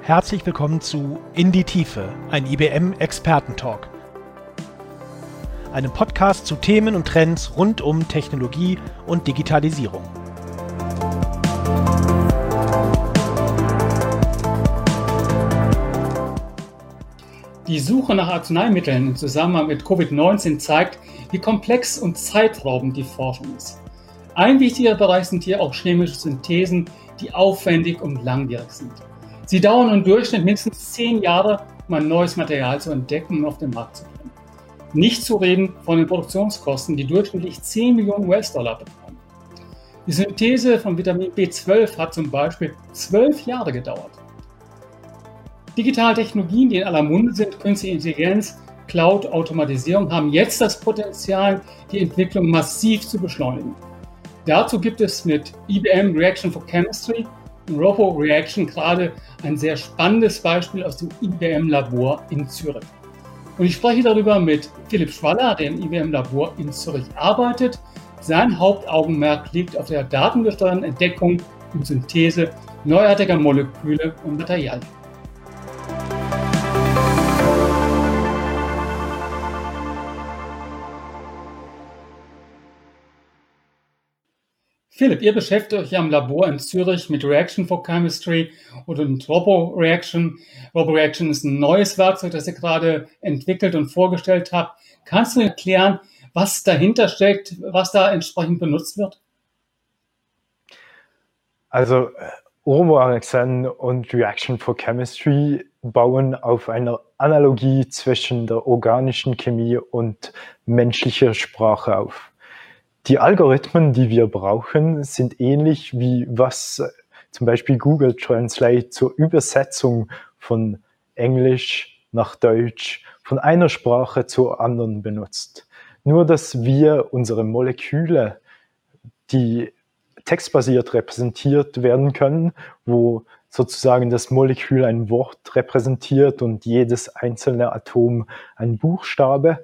Herzlich willkommen zu In die Tiefe, ein IBM-Experten-Talk. Einem Podcast zu Themen und Trends rund um Technologie und Digitalisierung. Die Suche nach Arzneimitteln im Zusammenhang mit Covid-19 zeigt, wie komplex und zeitraubend die Forschung ist. Ein wichtiger Bereich sind hier auch chemische Synthesen, die aufwendig und langwierig sind. Sie dauern im Durchschnitt mindestens 10 Jahre, um ein neues Material zu entdecken und auf den Markt zu bringen. Nicht zu reden von den Produktionskosten, die durchschnittlich 10 Millionen US-Dollar betragen. Die Synthese von Vitamin B12 hat zum Beispiel 12 Jahre gedauert. Digitale Technologien, die in aller Munde sind, künstliche Intelligenz, Cloud, Automatisierung, haben jetzt das Potenzial, die Entwicklung massiv zu beschleunigen. Dazu gibt es mit IBM Reaction for Chemistry und RoboReaction gerade ein sehr spannendes Beispiel aus dem IBM-Labor in Zürich. Und ich spreche darüber mit Philipp Schwaller, der im IBM-Labor in Zürich arbeitet. Sein Hauptaugenmerk liegt auf der datengesteuerten Entdeckung und Synthese neuartiger Moleküle und Materialien. Philipp, ihr beschäftigt euch ja im Labor in Zürich mit Reaction for Chemistry und RoboReaction. RoboReaction ist ein neues Werkzeug, das ihr gerade entwickelt und vorgestellt habt. Kannst du erklären, was dahinter steckt, was da entsprechend benutzt wird? Also RoboReaction und Reaction for Chemistry bauen auf einer Analogie zwischen der organischen Chemie und menschlicher Sprache auf. Die Algorithmen, die wir brauchen, sind ähnlich wie was zum Beispiel Google Translate zur Übersetzung von Englisch nach Deutsch, von einer Sprache zur anderen benutzt. Nur, dass wir unsere Moleküle, die textbasiert repräsentiert werden können, wo sozusagen das Molekül ein Wort repräsentiert und jedes einzelne Atom ein Buchstabe.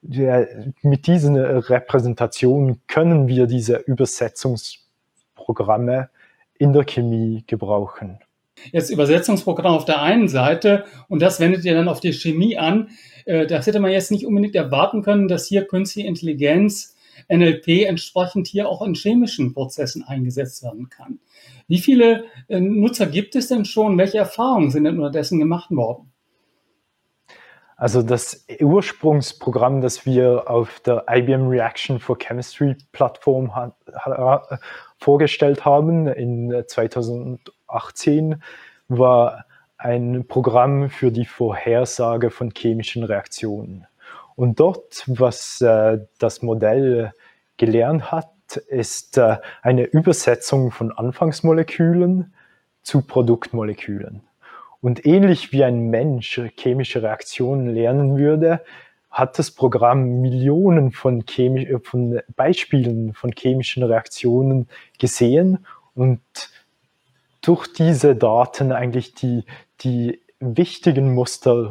Mit diesen Repräsentationen können wir diese Übersetzungsprogramme in der Chemie gebrauchen. Jetzt Übersetzungsprogramm auf der einen Seite und das wendet ihr dann auf die Chemie an. Das hätte man jetzt nicht unbedingt erwarten können, dass hier künstliche Intelligenz, NLP, entsprechend hier auch in chemischen Prozessen eingesetzt werden kann. Wie viele Nutzer gibt es denn schon? Welche Erfahrungen sind denn unterdessen gemacht worden? Also das Ursprungsprogramm, das wir auf der IBM Reaction for Chemistry Plattform vorgestellt haben in 2018, war ein Programm für die Vorhersage von chemischen Reaktionen. Und dort, was das Modell gelernt hat, ist eine Übersetzung von Anfangsmolekülen zu Produktmolekülen. Und ähnlich wie ein Mensch chemische Reaktionen lernen würde, hat das Programm Millionen von Beispielen von chemischen Reaktionen gesehen und durch diese Daten eigentlich die wichtigen Muster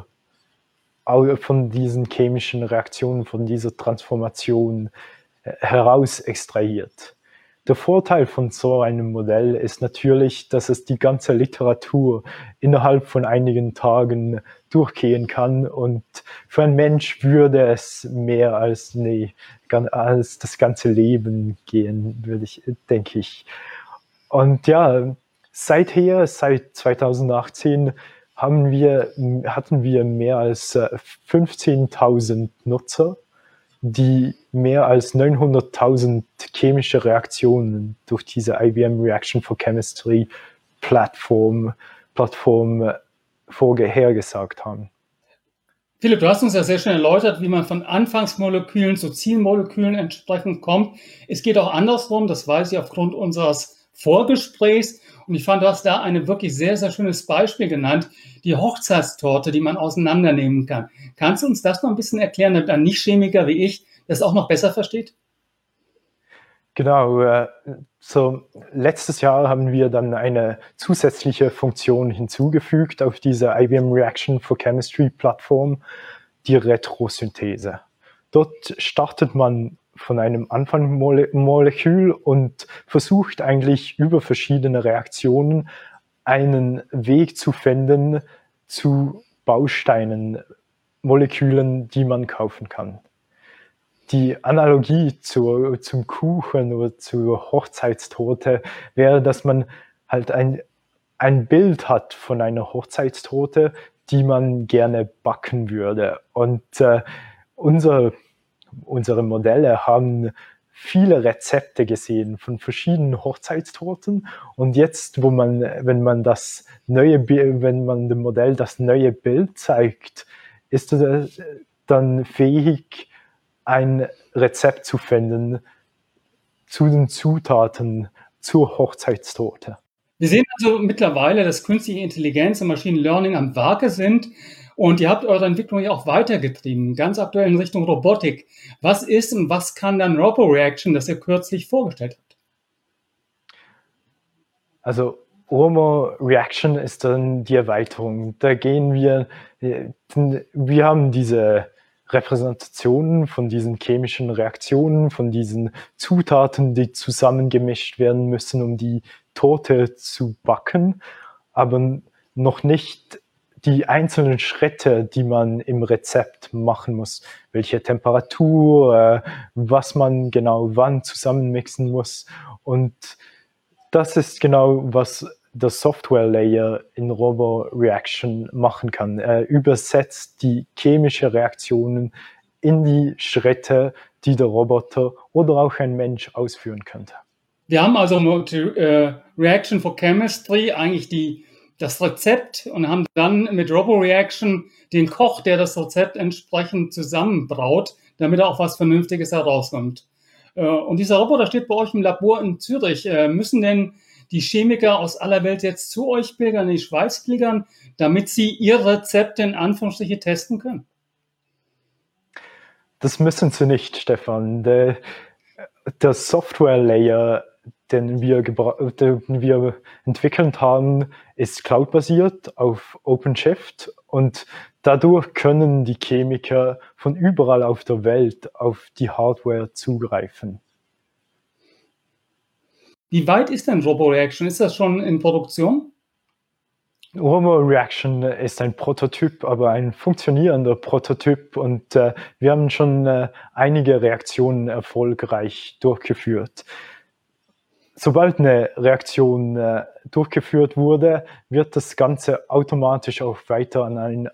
von diesen chemischen Reaktionen, von dieser Transformation heraus extrahiert. Der Vorteil von so einem Modell ist natürlich, dass es die ganze Literatur innerhalb von einigen Tagen durchgehen kann und für einen Mensch würde es mehr als das ganze Leben gehen, denke ich. Und ja, seit 2018 hatten wir mehr als 15.000 Nutzer, die mehr als 900.000 chemische Reaktionen durch diese IBM Reaction for Chemistry Plattform vorhergesagt haben. Philipp, du hast uns ja sehr schön erläutert, wie man von Anfangsmolekülen zu Zielmolekülen entsprechend kommt. Es geht auch andersrum, das weiß ich aufgrund unseres Vorgesprächs. Und ich fand, du hast da ein wirklich sehr, sehr schönes Beispiel genannt, die Hochzeitstorte, die man auseinandernehmen kann. Kannst du uns das noch ein bisschen erklären, damit ein Nicht-Chemiker wie ich das auch noch besser versteht? Genau, letztes Jahr haben wir dann eine zusätzliche Funktion hinzugefügt auf diese IBM Reaction for Chemistry Plattform, die Retrosynthese. Dort startet man von einem Anfangsmolekül und versucht eigentlich über verschiedene Reaktionen einen Weg zu finden zu Bausteinen, Molekülen, die man kaufen kann. Die Analogie zum Kuchen oder zur Hochzeitstorte wäre, dass man halt ein Bild hat von einer Hochzeitstorte, die man gerne backen würde. Und unsere Modelle haben viele Rezepte gesehen von verschiedenen Hochzeitstorten. Und jetzt, wenn man dem Modell das neue Bild zeigt, ist es dann fähig, ein Rezept zu finden zu den Zutaten zur Hochzeitstorte. Wir sehen also mittlerweile, dass künstliche Intelligenz und Machine Learning am Werke sind und ihr habt eure Entwicklung ja auch weitergetrieben, ganz aktuell in Richtung Robotik. Was ist und was kann dann RoboReaction, das ihr kürzlich vorgestellt habt? Also RoboReaction ist dann die Erweiterung. Da wir haben diese Repräsentationen von diesen chemischen Reaktionen, von diesen Zutaten, die zusammengemischt werden müssen, um die Torte zu backen, aber noch nicht die einzelnen Schritte, die man im Rezept machen muss. Welche Temperatur, was man genau wann zusammenmixen muss. Und das ist genau, was der Software-Layer in RoboReaction machen kann. Er übersetzt die chemischen Reaktionen in die Schritte, die der Roboter oder auch ein Mensch ausführen könnte. Wir haben also mit Reaction for Chemistry eigentlich das Rezept und haben dann mit RoboReaction den Koch, der das Rezept entsprechend zusammenbraut, damit auch was Vernünftiges herauskommt. Und dieser Roboter steht bei euch im Labor in Zürich. Müssen denn die Chemiker aus aller Welt jetzt zu euch pilgern, in die Schweiz pilgern, damit sie ihre Rezepte in Anführungsstrichen testen können? Das müssen sie nicht, Stefan. Der Software-Layer, den wir entwickelt haben, ist cloud-basiert auf OpenShift und dadurch können die Chemiker von überall auf der Welt auf die Hardware zugreifen. Wie weit ist denn RoboReaction? Ist das schon in Produktion? RoboReaction ist ein Prototyp, aber ein funktionierender Prototyp und wir haben schon einige Reaktionen erfolgreich durchgeführt. Sobald eine Reaktion durchgeführt wurde, wird das Ganze automatisch auch weiter in ein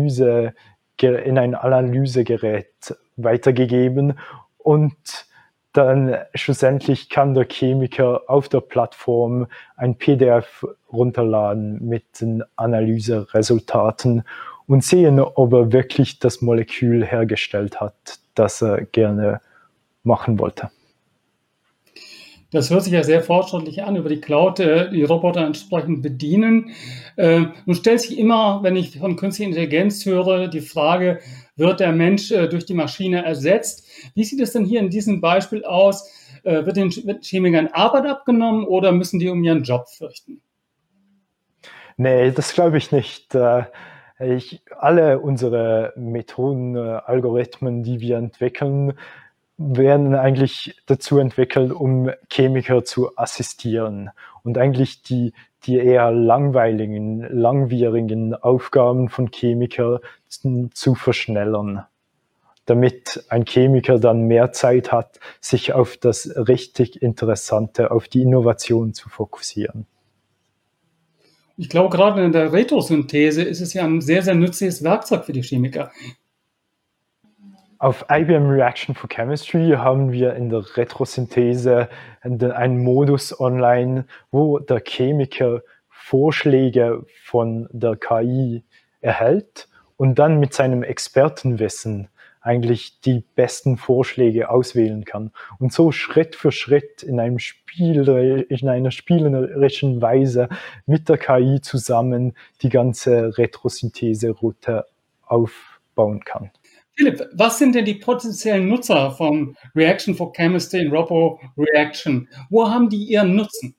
Analysegerät weitergegeben und dann schlussendlich kann der Chemiker auf der Plattform ein PDF runterladen mit den Analyseresultaten und sehen, ob er wirklich das Molekül hergestellt hat, das er gerne machen wollte. Das hört sich ja sehr fortschrittlich an, über die Cloud die Roboter entsprechend bedienen. Nun stellt sich immer, wenn ich von künstlicher Intelligenz höre, die Frage, wird der Mensch durch die Maschine ersetzt? Wie sieht es denn hier in diesem Beispiel aus? Wird den Chemikern Arbeit abgenommen oder müssen die um ihren Job fürchten? Nee, das glaube ich nicht. Alle unsere Methoden, Algorithmen, die wir entwickeln, werden eigentlich dazu entwickelt, um Chemiker zu assistieren und eigentlich die eher langwierigen Aufgaben von Chemikern zu verschnellern, damit ein Chemiker dann mehr Zeit hat, sich auf das richtig Interessante, auf die Innovation zu fokussieren. Ich glaube, gerade in der Retrosynthese ist es ja ein sehr, sehr nützliches Werkzeug für die Chemiker. Auf IBM Reaction for Chemistry haben wir in der Retrosynthese einen Modus online, wo der Chemiker Vorschläge von der KI erhält und dann mit seinem Expertenwissen eigentlich die besten Vorschläge auswählen kann. Und so Schritt für Schritt in einer spielerischen Weise mit der KI zusammen die ganze Retrosynthese-Route aufbauen kann. Philipp, was sind denn die potenziellen Nutzer von Reaction for Chemistry in RoboReaction? Wo haben die ihren Nutzen?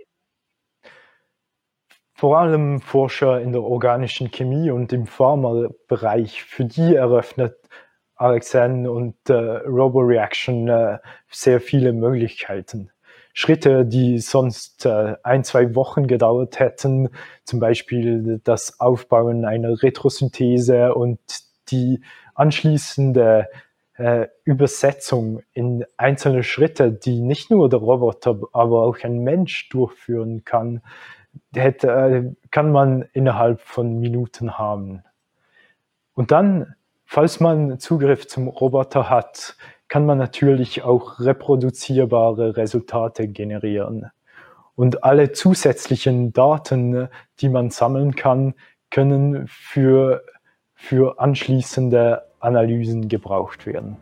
Vor allem Forscher in der organischen Chemie und im Pharmabereich, für die eröffnet RxN und RoboReaction sehr viele Möglichkeiten. Schritte, die sonst 1-2 Wochen gedauert hätten, zum Beispiel das Aufbauen einer Retrosynthese und die anschließende Übersetzung in einzelne Schritte, die nicht nur der Roboter, aber auch ein Mensch durchführen kann, kann man innerhalb von Minuten haben. Und dann, falls man Zugriff zum Roboter hat, kann man natürlich auch reproduzierbare Resultate generieren. Und alle zusätzlichen Daten, die man sammeln kann, können für anschließende Analysen gebraucht werden.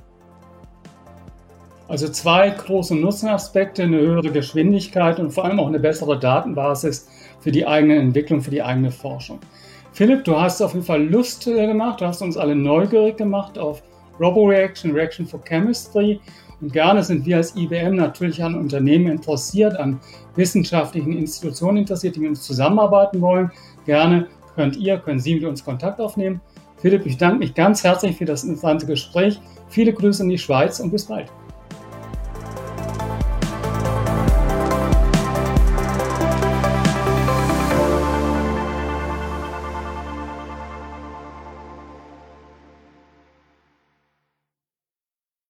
Also 2 große Nutzenaspekte, eine höhere Geschwindigkeit und vor allem auch eine bessere Datenbasis für die eigene Entwicklung, für die eigene Forschung. Philipp, du hast auf jeden Fall Lust gemacht, du hast uns alle neugierig gemacht auf Roboreaction, Reaction for Chemistry, und gerne sind wir als IBM natürlich an Unternehmen interessiert, an wissenschaftlichen Institutionen interessiert, die mit uns zusammenarbeiten wollen. Gerne können Sie mit uns Kontakt aufnehmen. Philipp, ich danke mich ganz herzlich für das interessante Gespräch. Viele Grüße in die Schweiz und bis bald.